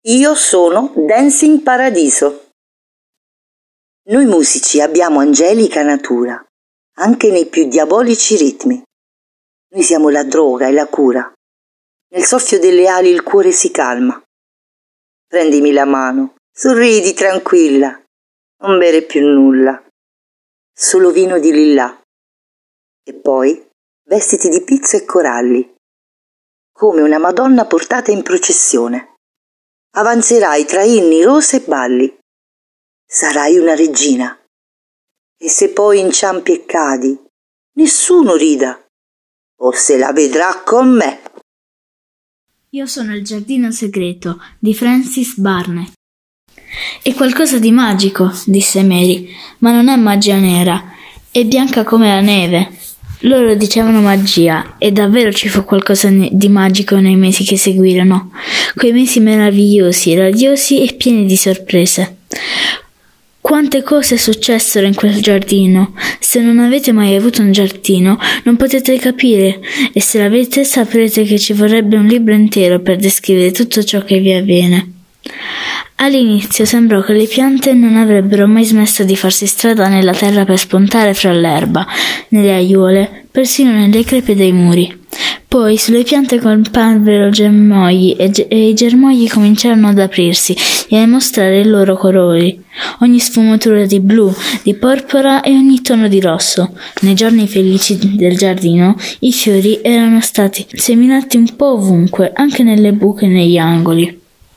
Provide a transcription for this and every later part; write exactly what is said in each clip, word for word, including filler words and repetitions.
Io sono Dancing Paradiso. Noi musici abbiamo angelica natura, anche nei più diabolici ritmi. Noi siamo la droga e la cura. Nel soffio delle ali il cuore si calma. Prendimi la mano, sorridi tranquilla, non bere più nulla, solo vino di lillà. E poi vestiti di pizzo e coralli, come una Madonna portata in processione. Avanzerai tra inni, rose e balli. Sarai una regina. E se poi inciampi e cadi, nessuno rida, o se la vedrà con me. Io sono il giardino segreto di Frances Barnett. È qualcosa di magico, disse Mary, ma non è magia nera, è bianca come la neve. Loro dicevano magia e davvero ci fu qualcosa di magico nei mesi che seguirono, quei mesi meravigliosi, radiosi e pieni di sorprese. Quante cose successero in quel giardino! Se non avete mai avuto un giardino, non potete capire, e se l'avete saprete che ci vorrebbe un libro intero per descrivere tutto ciò che vi avviene. All'inizio sembrò che le piante non avrebbero mai smesso di farsi strada nella terra per spuntare fra l'erba, nelle aiuole, persino nelle crepe dei muri. Poi sulle piante comparvero germogli e, ge- e i germogli cominciarono ad aprirsi e a mostrare i loro colori, ogni sfumatura di blu, di porpora e ogni tono di rosso. Nei giorni felici del giardino i fiori erano stati seminati un po' ovunque, anche nelle buche e negli angoli.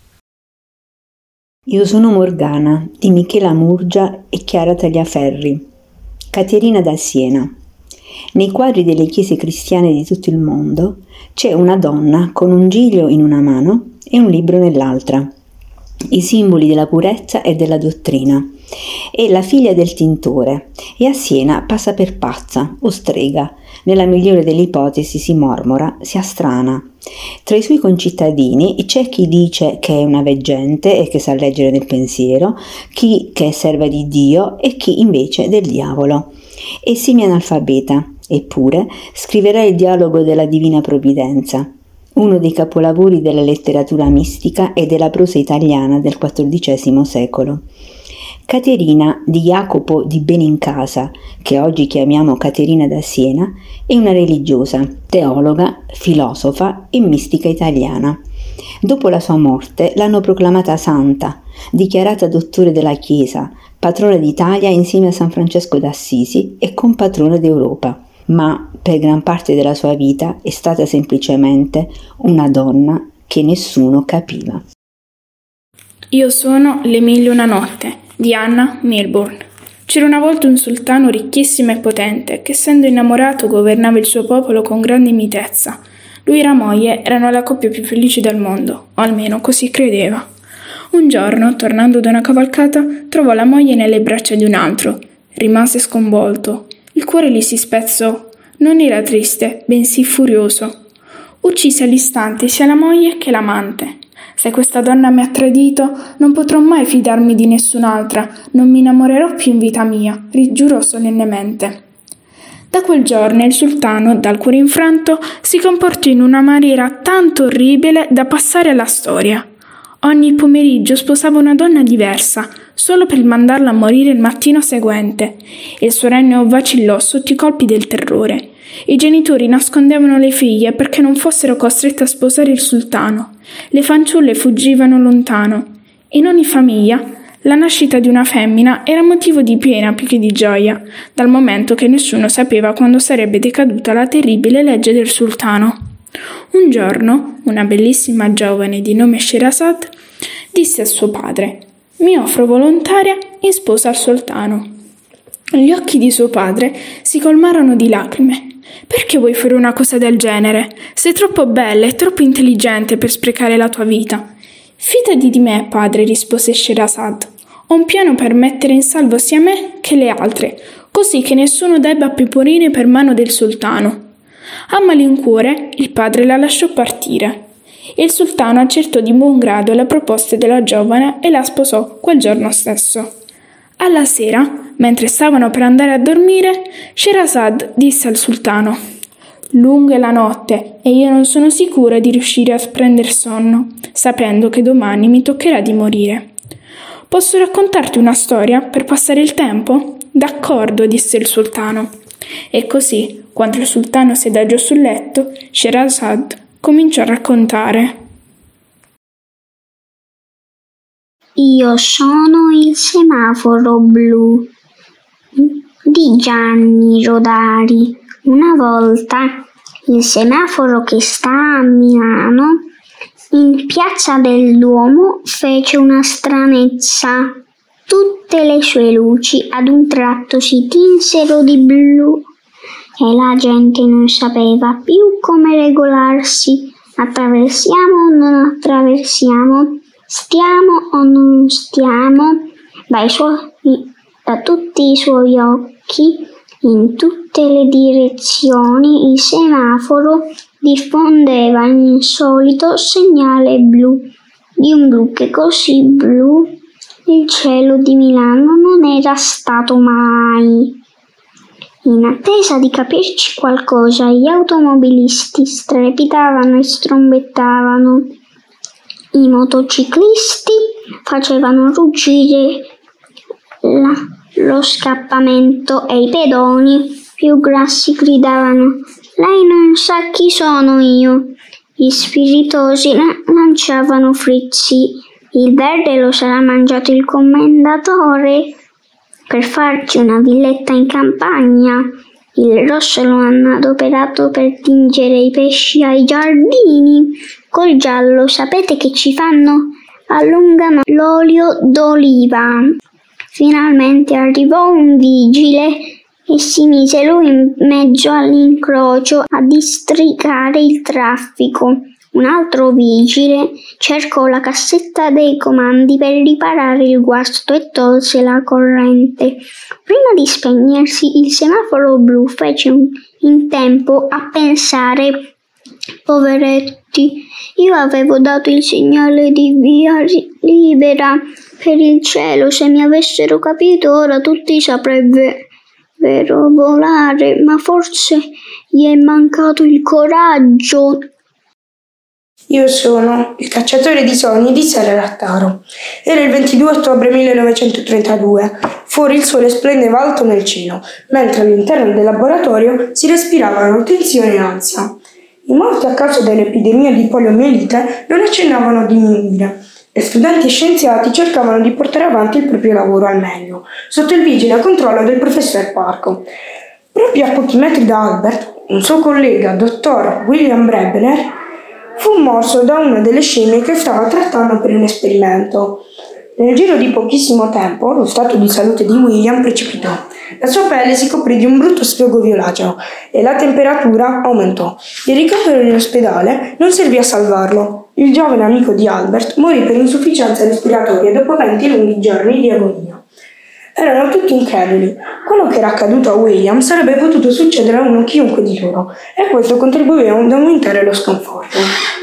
Io sono Morgana, di Michela Murgia e Chiara Tagliaferri. Caterina da Siena. Nei quadri delle chiese cristiane di tutto il mondo c'è una donna con un giglio in una mano e un libro nell'altra, i simboli della purezza e della dottrina. È la figlia del tintore e a Siena passa per pazza o strega, nella migliore delle ipotesi si mormora, si astrana. Tra i suoi concittadini c'è chi dice che è una veggente e che sa leggere nel pensiero, chi che è serva di Dio e chi invece del diavolo. È semi-analfabeta, eppure scriverà il dialogo della Divina Provvidenza, uno dei capolavori della letteratura mistica e della prosa italiana del quattordicesimo secolo. Caterina di Jacopo di Benincasa, che oggi chiamiamo Caterina da Siena, è una religiosa, teologa, filosofa e mistica italiana. Dopo la sua morte l'hanno proclamata santa, dichiarata dottore della Chiesa, patrona d'Italia insieme a San Francesco d'Assisi e compatrona d'Europa, ma per gran parte della sua vita è stata semplicemente una donna che nessuno capiva. Io sono Le mille una notte di Anna Milburn. C'era una volta un sultano ricchissimo e potente che, essendo innamorato, governava il suo popolo con grande mitezza. Lui e la moglie erano la coppia più felice del mondo, o almeno così credeva. Un giorno, tornando da una cavalcata, trovò la moglie nelle braccia di un altro. Rimase sconvolto. Il cuore gli si spezzò. Non era triste, bensì furioso. Uccise all'istante sia la moglie che l'amante. Se questa donna mi ha tradito, non potrò mai fidarmi di nessun'altra, non mi innamorerò più in vita mia, rigiurò solennemente. Da quel giorno il sultano, dal cuore infranto, si comportò in una maniera tanto orribile da passare alla storia. Ogni pomeriggio sposava una donna diversa, solo per mandarla a morire il mattino seguente. Il suo regno vacillò sotto i colpi del terrore. I genitori nascondevano le figlie perché non fossero costrette a sposare il sultano. Le fanciulle fuggivano lontano. In ogni famiglia, la nascita di una femmina era motivo di pena più che di gioia, dal momento che nessuno sapeva quando sarebbe decaduta la terribile legge del sultano. Un giorno, una bellissima giovane di nome Sherazad disse a suo padre: «Mi offro volontaria in sposa al sultano». Gli occhi di suo padre si colmarono di lacrime. «Perché vuoi fare una cosa del genere? Sei troppo bella e troppo intelligente per sprecare la tua vita». «Fidati di me, padre», rispose Sherazad. «Ho un piano per mettere in salvo sia me che le altre, così che nessuno debba peporire per mano del sultano». A malincuore il padre la lasciò partire. Il sultano accettò di buon grado le proposte della giovane e la sposò quel giorno stesso. Alla sera, mentre stavano per andare a dormire, Sherazad disse al sultano: Lunga è la notte e io non sono sicura di riuscire a prendere sonno, sapendo che domani mi toccherà di morire. Posso raccontarti una storia per passare il tempo? D'accordo, disse il sultano. E così, quando il sultano si adagiò sul letto, Scheherazade cominciò a raccontare. Io sono il semaforo blu di Gianni Rodari. Una volta il semaforo che sta a Milano, in piazza del Duomo, fece una stranezza. Tutte le sue luci ad un tratto si tinsero di blu e la gente non sapeva più come regolarsi. Attraversiamo o non attraversiamo? Stiamo o non stiamo? Dai suoi, da tutti i suoi occhi, in tutte le direzioni, il semaforo diffondeva l'insolito segnale blu, di un blu che così blu il cielo di Milano non era stato mai. In attesa di capirci qualcosa, gli automobilisti strepitavano e strombettavano. I motociclisti facevano ruggire la, lo scappamento e i pedoni più grassi gridavano: «Lei non sa chi sono io!» Gli spiritosi lanciavano frizzi: «Il verde lo sarà mangiato il commendatore per farci una villetta in campagna. Il rosso lo hanno adoperato per tingere i pesci ai giardini. Col giallo sapete che ci fanno? Allungano l'olio d'oliva». Finalmente arrivò un vigile e si mise lui in mezzo all'incrocio a districare il traffico. Un altro vigile cercò la cassetta dei comandi per riparare il guasto e tolse la corrente. Prima di spegnersi, il semaforo blu fece un, in tempo a pensare: «Poveretti, io avevo dato il segnale di via libera per il cielo. Se mi avessero capito, ora tutti saprebbero volare, ma forse gli è mancato il coraggio». Io sono il cacciatore di sogni di Sara Rattaro. Era il ventidue ottobre millenovecentotrentadue. Fuori il sole splendeva alto nel cielo, mentre all'interno del laboratorio si respiravano tensione e ansia. I morti a causa dell'epidemia di poliomielite non accennavano a diminuire e studenti e scienziati cercavano di portare avanti il proprio lavoro al meglio, sotto il vigile controllo del professor Parco. Proprio a pochi metri da Albert, un suo collega, dottor William Brebner, fu morso da una delle scimmie che stava trattando per un esperimento. Nel giro di pochissimo tempo lo stato di salute di William precipitò. La sua pelle si coprì di un brutto sfogo violaceo e la temperatura aumentò. Il ricovero in ospedale non servì a salvarlo. Il giovane amico di Albert morì per insufficienza respiratoria dopo venti lunghi giorni di agonia. Erano tutti increduli. Quello che era accaduto a William sarebbe potuto succedere a uno chiunque di loro, e questo contribuiva ad aumentare lo sconforto.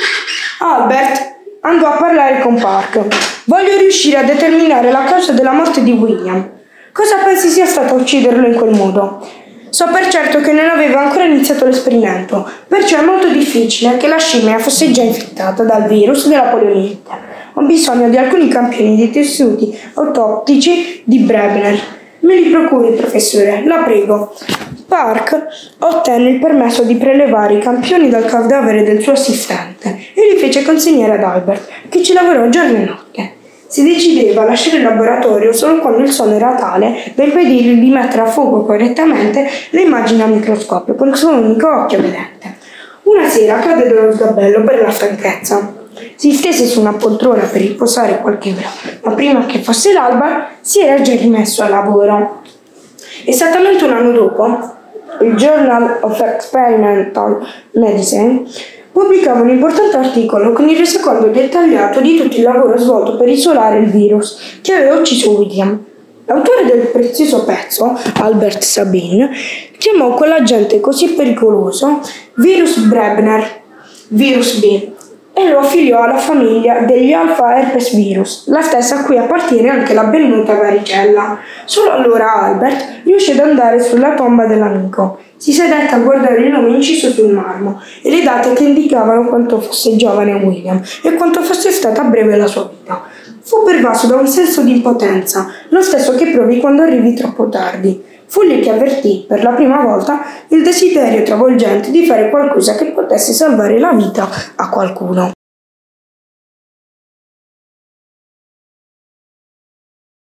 Albert andò a parlare con Park. «Voglio riuscire a determinare la causa della morte di William. Cosa pensi sia stato a ucciderlo in quel modo? So per certo che non aveva ancora iniziato l'esperimento, perciò è molto difficile che la scimmia fosse già infettata dal virus della poliomielite. Ho bisogno di alcuni campioni di tessuti autoptici di Brebner. Me li procuri, professore, la prego». Park ottenne il permesso di prelevare i campioni dal cadavere del suo assistente e li fece consegnare ad Albert, che ci lavorò giorno e notte. Si decideva a lasciare il laboratorio solo quando il sonno era tale da impedirgli di mettere a fuoco correttamente le immagini al microscopio con il suo unico occhio vedente. Una sera cadde dallo sgabello per la stanchezza. Si stese su una poltrona per riposare qualche ora, ma prima che fosse l'alba si era già rimesso al lavoro. Esattamente un anno dopo, il Journal of Experimental Medicine pubblicava un importante articolo con il resoconto dettagliato di tutto il lavoro svolto per isolare il virus che aveva ucciso William. L'autore del prezioso pezzo, Albert Sabin, chiamò quell'agente così pericoloso virus Brebner, virus B, e lo affiliò alla famiglia degli alfa herpes virus, la stessa a cui appartiene anche la ben nota varicella. Solo allora Albert riuscì ad andare sulla tomba dell'amico. Si sedette a guardare il nome inciso sul marmo e le date che indicavano quanto fosse giovane William e quanto fosse stata breve la sua vita. Fu pervaso da un senso di impotenza, lo stesso che provi quando arrivi troppo tardi. Fu lì che avvertì, per la prima volta, il desiderio travolgente di fare qualcosa che potesse salvare la vita a qualcuno.